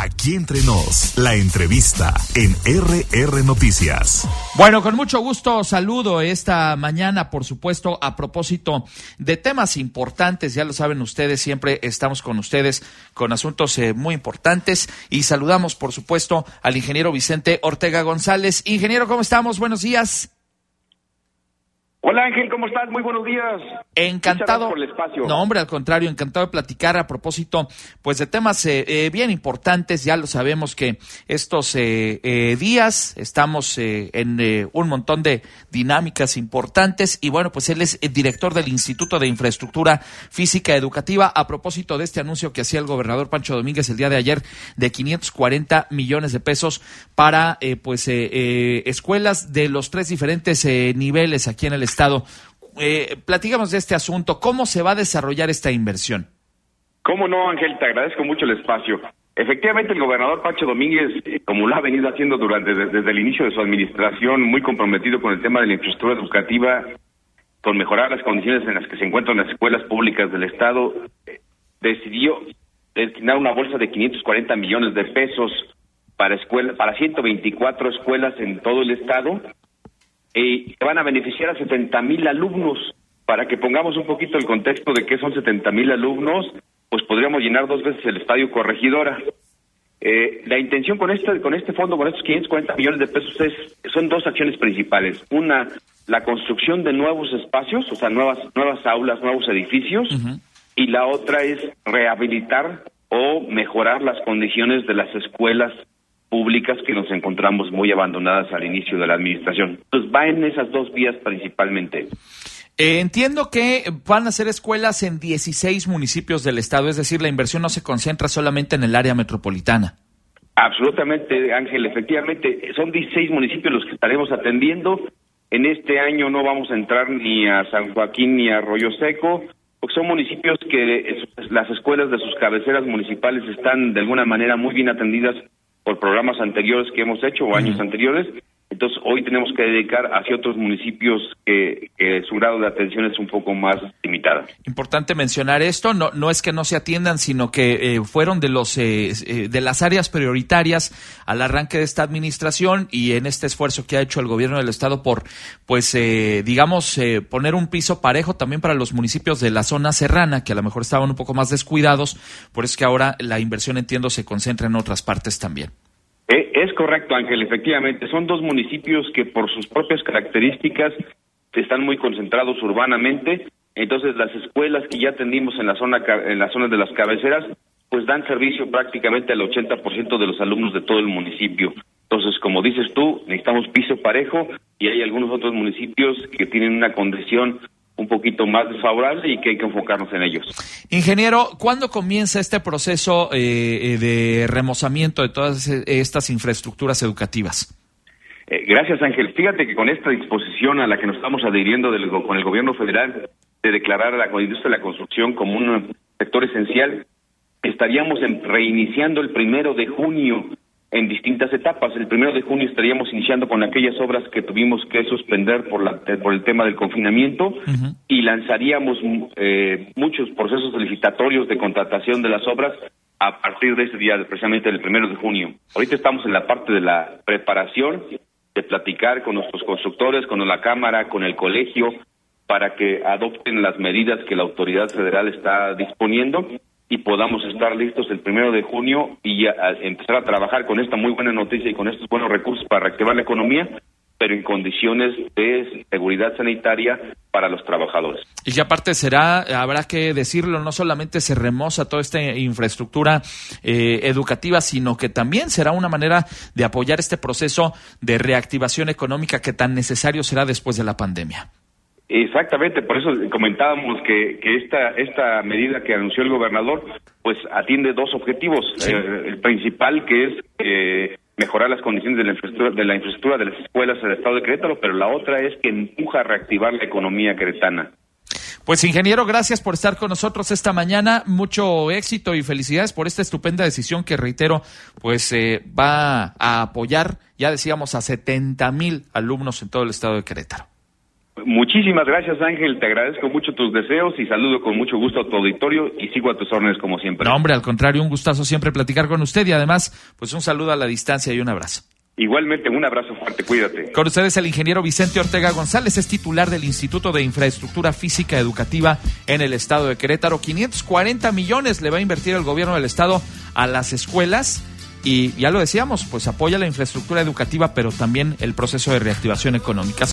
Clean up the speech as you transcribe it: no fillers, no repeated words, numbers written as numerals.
Aquí entre nos, la entrevista en RR Noticias. Bueno, con mucho gusto saludo esta mañana, por supuesto, a propósito de temas importantes. Ya lo saben ustedes, siempre estamos con ustedes con asuntos muy importantes y saludamos, por supuesto, al ingeniero Vicente Ortega González. Ingeniero, ¿cómo estamos? Buenos días. Hola Ángel, ¿cómo estás? Muy buenos días. Encantado. Por el espacio. No, hombre, al contrario, encantado de platicar a propósito, pues, de temas bien importantes. Ya lo sabemos que estos días estamos en un montón de dinámicas importantes y bueno, pues él es el director del Instituto de Infraestructura Física Educativa. A propósito de este anuncio que hacía el gobernador Pancho Domínguez el día de ayer de 540 millones de pesos para escuelas de los 3 diferentes niveles aquí en el estado. Platícanos de este asunto. ¿Cómo se va a desarrollar esta inversión? ¿Cómo no, Ángel? Te agradezco mucho el espacio. Efectivamente, el gobernador Pancho Domínguez, como lo ha venido haciendo desde el inicio de su administración, muy comprometido con el tema de la infraestructura educativa, con mejorar las condiciones en las que se encuentran las escuelas públicas del estado, decidió destinar una bolsa de 540 millones de pesos para 124 escuelas en todo el estado, que van a beneficiar a 70,000 alumnos. Para que pongamos un poquito el contexto de qué son 70,000 alumnos, pues podríamos llenar 2 veces el Estadio Corregidora. La intención con este fondo, con estos 540 millones de pesos, son 2 acciones principales. Una, la construcción de nuevos espacios, o sea, nuevas aulas, nuevos edificios, y la otra es rehabilitar o mejorar las condiciones de las escuelas públicas que nos encontramos muy abandonadas al inicio de la administración. Entonces va en esas 2 vías principalmente. Entiendo que van a ser escuelas en 16 municipios del estado, es decir, la inversión no se concentra solamente en el área metropolitana. Absolutamente, Ángel, efectivamente, son 16 municipios los que estaremos atendiendo. En este año no vamos a entrar ni a San Joaquín ni a Arroyo Seco, porque son municipios que las escuelas de sus cabeceras municipales están de alguna manera muy bien atendidas por programas anteriores que hemos hecho o años anteriores. Entonces hoy tenemos que dedicar hacia otros municipios que su grado de atención es un poco más limitada. Importante mencionar esto, no es que no se atiendan, sino que fueron de las áreas prioritarias al arranque de esta administración y en este esfuerzo que ha hecho el gobierno del estado por, poner un piso parejo también para los municipios de la zona serrana, que a lo mejor estaban un poco más descuidados, por eso es que ahora la inversión, entiendo, se concentra en otras partes también. Es correcto, Ángel, efectivamente. Son 2 municipios que por sus propias características están muy concentrados urbanamente. Entonces, las escuelas que ya atendimos en la zona de las cabeceras, pues dan servicio prácticamente al 80% de los alumnos de todo el municipio. Entonces, como dices tú, necesitamos piso parejo y hay algunos otros municipios que tienen una condición un poquito más desfavorable y que hay que enfocarnos en ellos. Ingeniero, ¿cuándo comienza este proceso de remozamiento de todas estas infraestructuras educativas? Gracias, Ángel. Fíjate que con esta disposición a la que nos estamos adhiriendo con el gobierno federal de declarar a la industria de la construcción como un sector esencial, estaríamos reiniciando el 1 de junio en distintas etapas. El 1 de junio estaríamos iniciando con aquellas obras que tuvimos que suspender por el tema del confinamiento y lanzaríamos muchos procesos licitatorios de contratación de las obras a partir de ese día, precisamente el 1 de junio. Ahorita estamos en la parte de la preparación, de platicar con nuestros constructores, con la Cámara, con el colegio, para que adopten las medidas que la autoridad federal está disponiendo y podamos estar listos el 1 de junio y ya empezar a trabajar con esta muy buena noticia y con estos buenos recursos para reactivar la economía, pero en condiciones de seguridad sanitaria para los trabajadores. Y que aparte habrá que decirlo, no solamente se remoza toda esta infraestructura educativa, sino que también será una manera de apoyar este proceso de reactivación económica que tan necesario será después de la pandemia. Exactamente, por eso comentábamos que esta medida que anunció el gobernador pues atiende 2 objetivos. Sí. El principal, que es mejorar las condiciones de la infraestructura de las escuelas del estado de Querétaro, pero la otra es que empuja a reactivar la economía queretana. Pues, ingeniero, gracias por estar con nosotros esta mañana. Mucho éxito y felicidades por esta estupenda decisión que, reitero, pues va a apoyar, ya decíamos, a 70,000 alumnos en todo el estado de Querétaro. Muchísimas gracias, Ángel. Te agradezco mucho tus deseos y saludo con mucho gusto a tu auditorio y sigo a tus órdenes como siempre. No, hombre, al contrario, un gustazo siempre platicar con usted y además, pues un saludo a la distancia y un abrazo. Igualmente, un abrazo fuerte, cuídate. Con ustedes el ingeniero Vicente Ortega González, es titular del Instituto de Infraestructura Física Educativa en el estado de Querétaro. 540 millones le va a invertir el gobierno del estado a las escuelas y ya lo decíamos, pues apoya la infraestructura educativa, pero también el proceso de reactivación económica.